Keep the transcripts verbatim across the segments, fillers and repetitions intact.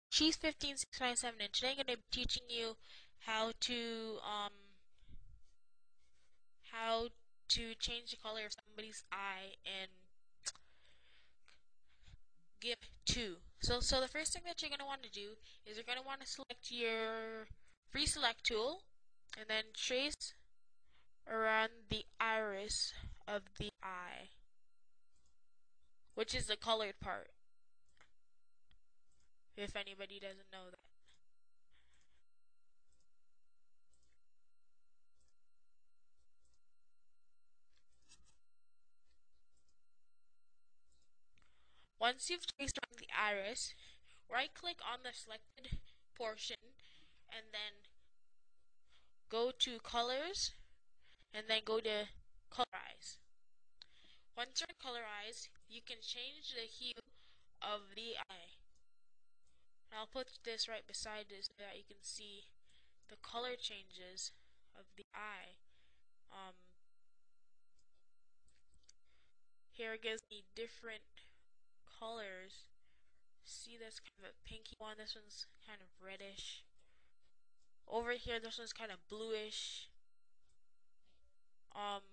She's fifteen six nine seven, and today I'm going to be teaching you how to um how to change the color of somebody's eye in GIMP two. So so the first thing that you're going to want to do is you're going to want to select your free select tool and then trace around the iris of the eye, which is the colored part, if anybody doesn't know that. Once you've traced around the iris, right click on the selected portion and then go to colors and then go to colorize. Once you're in colorize, you can change the hue of the eye. And I'll put this right beside this so that you can see the color changes of the eye. Um, here it gives me different colors. See, this kind of a pinky one. This one's kind of reddish. Over here, this one's kind of bluish. Um,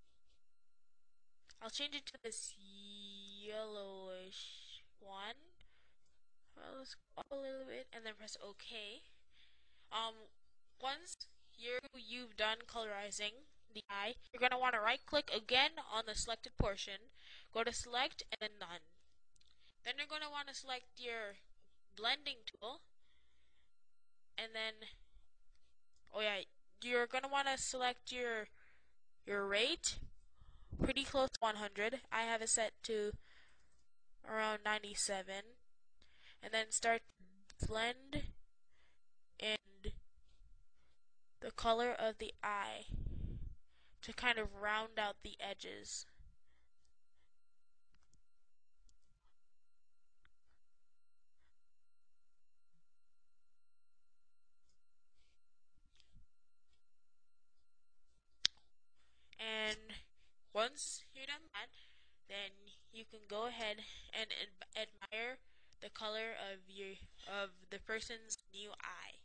I'll change it to this yellowish one. Well, let's go up a little bit and then press OK. Um, once you're, you've done colorizing the eye, you're going to want to right click again on the selected portion, go to select and then none. Then you're going to want to select your blending tool and then, oh yeah, you're going to want to select your your rate pretty close to one hundred. I have it set to around ninety-seven, and then start to blend in the color of the eye to kind of round out the edges. And once you're done that, then you can go ahead and ad admire the color of your of the person's new eye.